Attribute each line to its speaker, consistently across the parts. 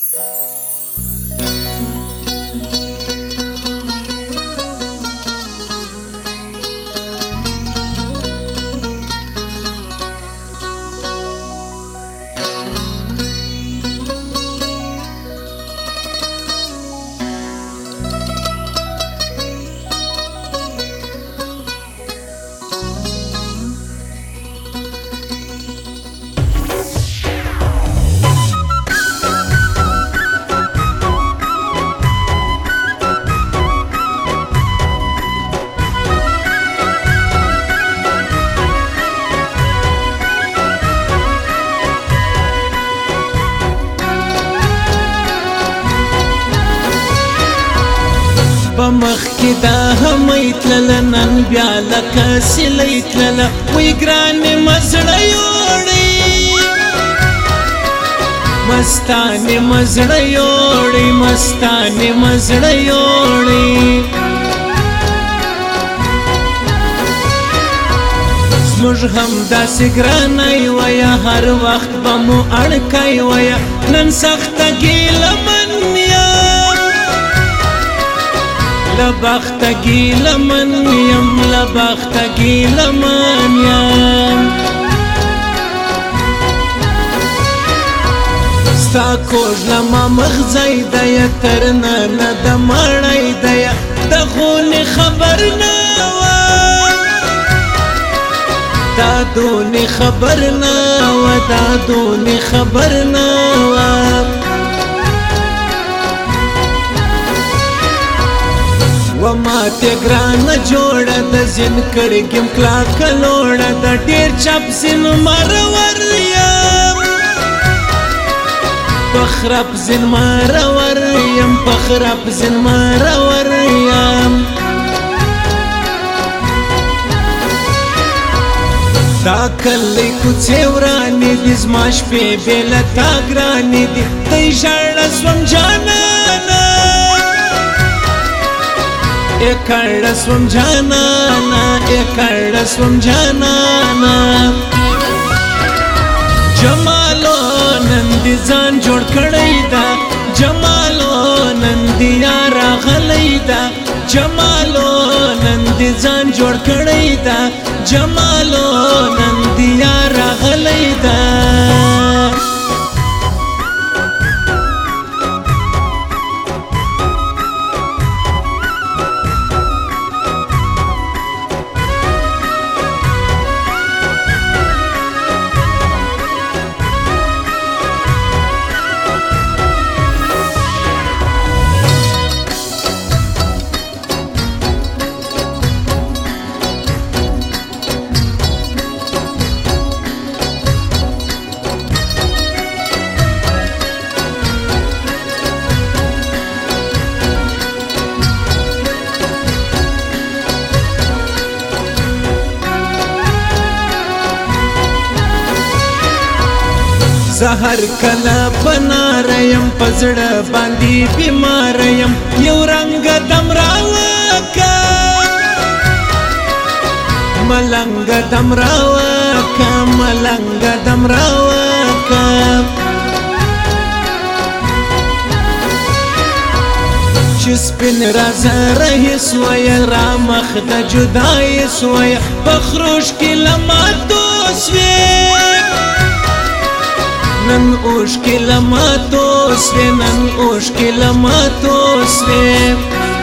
Speaker 1: بمخ کی دا همای تلل نن بیا لکه سلی تلل وی گرانی مزړه یوړی مستانی مزړه یوړی مستانی مزړه یوړی زموږ هم داسې ګرانی ویا هر وخت به مو اړکای ویا نن سخته ګیله من لبختگی لمن یم لبختگی لمن یم ستا کوژ لما مغزی دیا ترنا ندا مړی دیا د خونی خبر نوا دا دونی خبر نوا دا دونی خبر نوا وما ته ګران جوړه د زین کړګم کلا کلوړه د ډیر چپ زین مرور یم بخرب زین مرور یم بخرب زین مرور یم دا کلی کوڅه ورانی د زماش په بل تا ګرانی دي د ژړ سوم جانانا اکړ سوم جانانا اکړ سوم جانانا جمالو نندي ځان جوړ کړی دا جمالو نندي یار غلی دا جمالو نندي ځان جوړ کړی دا جمالو نندي یار غلی دا زهر کلا بناریم پزړه باندې بیماریم یو رنگ دم راوکا ملنګ دم راوکا ملنګ دم راوکا چې سپین رازه رهي سوی را مخ د جدای سوی بخروش کی لماتو سوی نن اوش کی لماتو سوی نن اوش کی لماتو سوی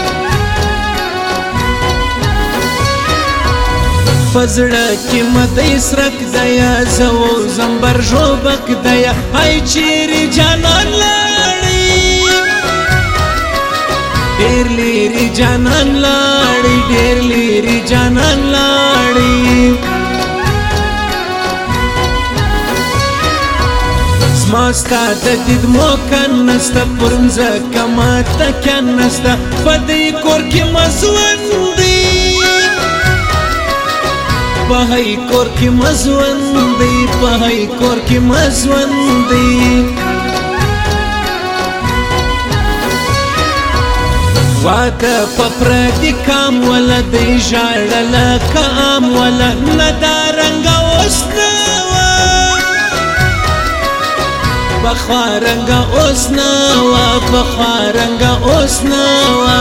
Speaker 1: فزړه کی مدای سرک دیا زو زمبر جوبک دیا ای چیرې جانان لاړی ډیر لیری جانان لاړی ډیر لیری جانان لاړی زماستا د دید موکن نستا پرمزه کما تکن نستا پدی کور کی مزوندی پهی کور کی مزوندی پهی کور کی مزوندی واده پپردی کام ولا دی جاړه کام ولا ندارنګ وسنه پخوارنګه اوس نه وه پخوارنګه اوس نه وه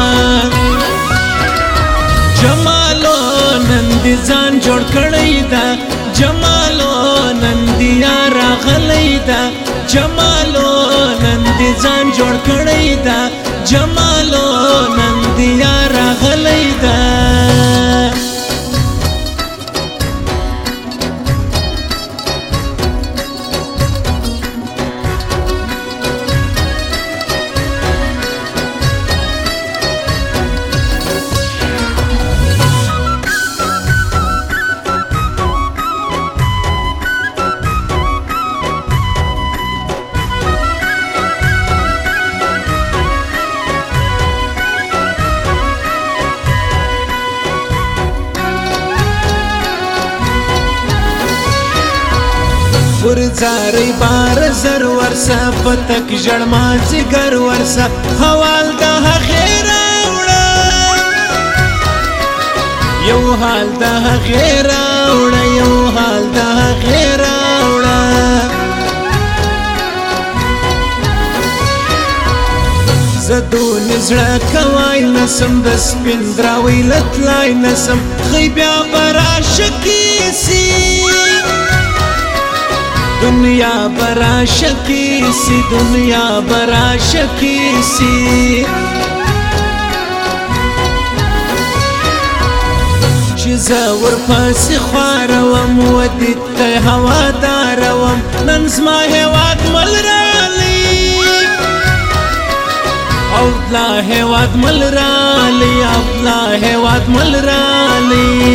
Speaker 1: جمالو نن دې ځان جوړ کړی ده جمالو نن دې راغلی ده جمالو نن دې ځان جوړ کړی ده جمالو نن دې راغلی ده ورځاري بار زر ورسه پتک ژړما ځګر ورسه حوال د هغې راوړه یو حال د هغې راوړه یو حال د هغې راوړه زه دونې زړه کوای نسم د سپین دراوۍ له تلای نسم ښی بیا به راشه کیسي دنیا برا شکی سی دنیا برا شکی سی چې زه ورپسې خواروم ودې ته هواداروم نن زما هېواد مل رالی او لا هېواد مل رالی او لا هېواد مل رالی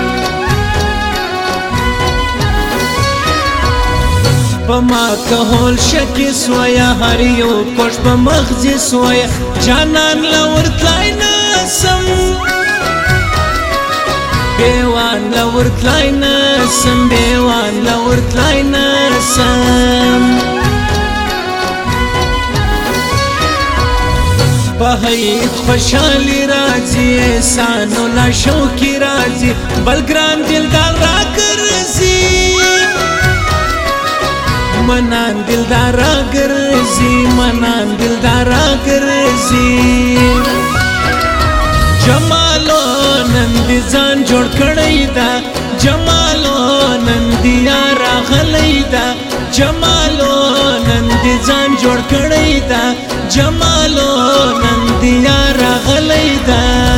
Speaker 1: پما کهول شکی سویا هر یو کوش په مغزي سویا جانان لورتلای نسم بیوان لورتلای نسم بیوان لورتلای نسم په هیڅ خوشحالي راځي احسانو لا شوقي راځي بل ګران دلدار راګرځي منان دلدارا ګرځي منان دلدارا ګرځي جمالو نن دې ځان جوړ کړی ده جمالو نن دې راغلی ده جمالو نن دې ځان جوړ کړی ده جمالو نن دې راغلی ده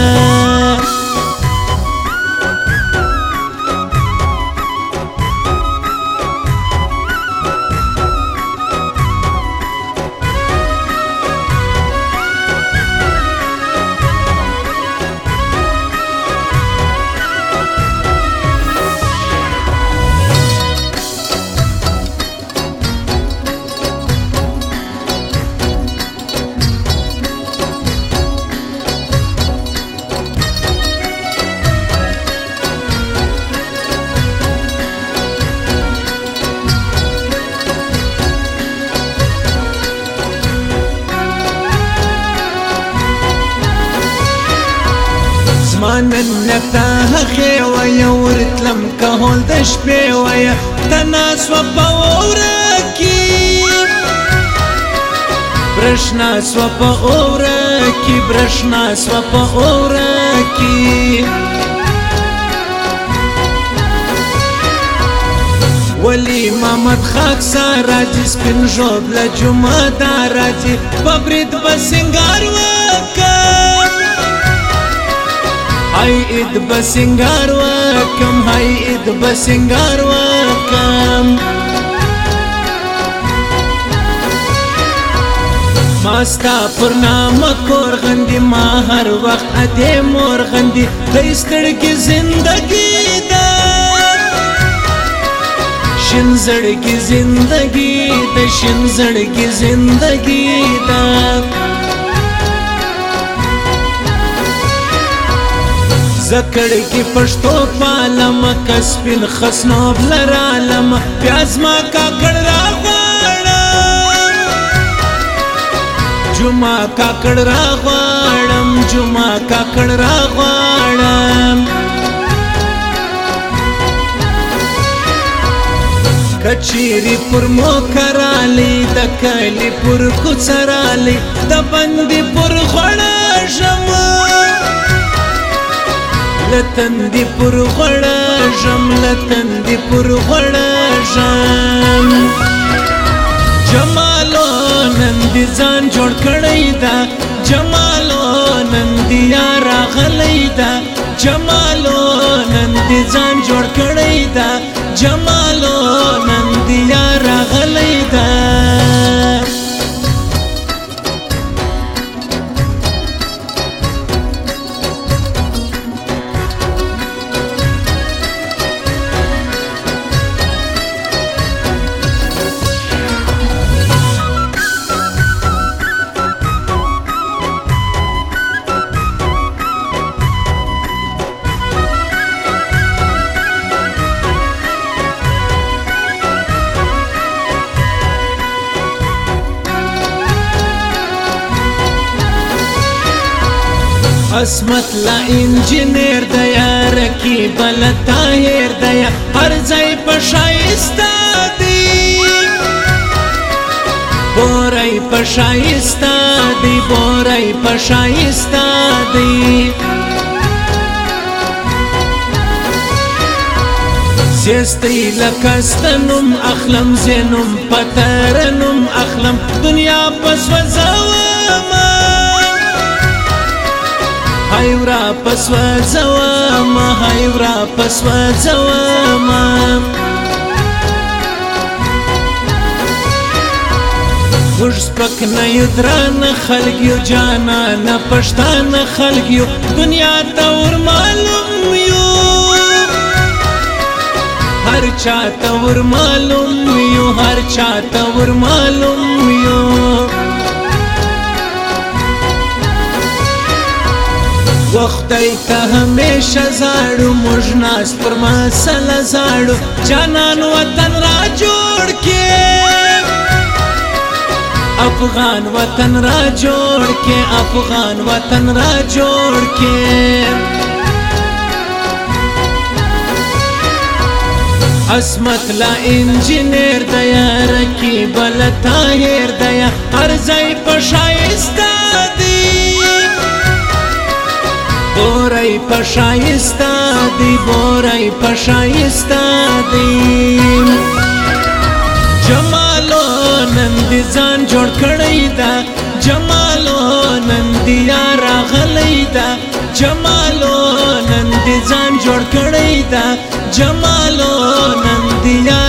Speaker 1: زمانن نکتا هغې ویه ورتلم کهول د شپې ویه تنا سوه په اوره کې برېښنا سوه په اوره کې برېښنا سوه په اوره کې ولی محمد خاکسار راځي سپین ژوبله جمعه راځي په برید به سینګار وکړم هاي اید بسنگار وکم هاي اید بسنگار وکم ماستا پر نام کور غندی ما هر وقت اده مور غندی دستړګي زندگی دا شین زړګي زندگی د شین زړګي زندگی دا زکړ کی پښتو پالم کسبن خسنوب لرالم پیاز ما کاکړ راغړم جمعه کاکړ راغړم جمعه کاکړ راغړم کچیری پر موکرالی د کلی پر کوڅرالی د بندي پر غړه شم لتندي پر غړه شم لتندي پر غړه شم جمالو نن دي ځان جوړ کړی دا جمالو نن دي راغلی دا جمالو نن دي ځان جوړ کړی دا جمالو نن دي راغلی دا عصمت لا انجینیر دیا رکی بل طاهر دیا هر ځای په شایسته دی بورای په شایسته دی بورای په شایسته دی زیستی لکستنم اخلم زینم پترنم اخلم دنیا پس وزوما هایورا پسوا زواما هایورا پسوا زواما موږ سپک نه یو درانه خلک یو جانانه پښتانه خلک یو دنیا ته ور معلوم یو هر چا ته ور معلوم یو هر چا ته ور معلوم یو وختای ته همیشه زاړو موږ ناس پر مسله زاړو جانان وطن را جوړ کې افغان وطن را جوړ کې افغان وطن را جوړ کې عصمت لا انجینیر دیا رکی بل طاهر دیا هر ځای په شایسته دی بورای په شایسته دی بورای په شایسته دی جمالو نن دي ځان جوړ کړی دا جمالو نن دي راغلی دا جمالو نن دي ځان جوړ کړی دا جمالو نن دي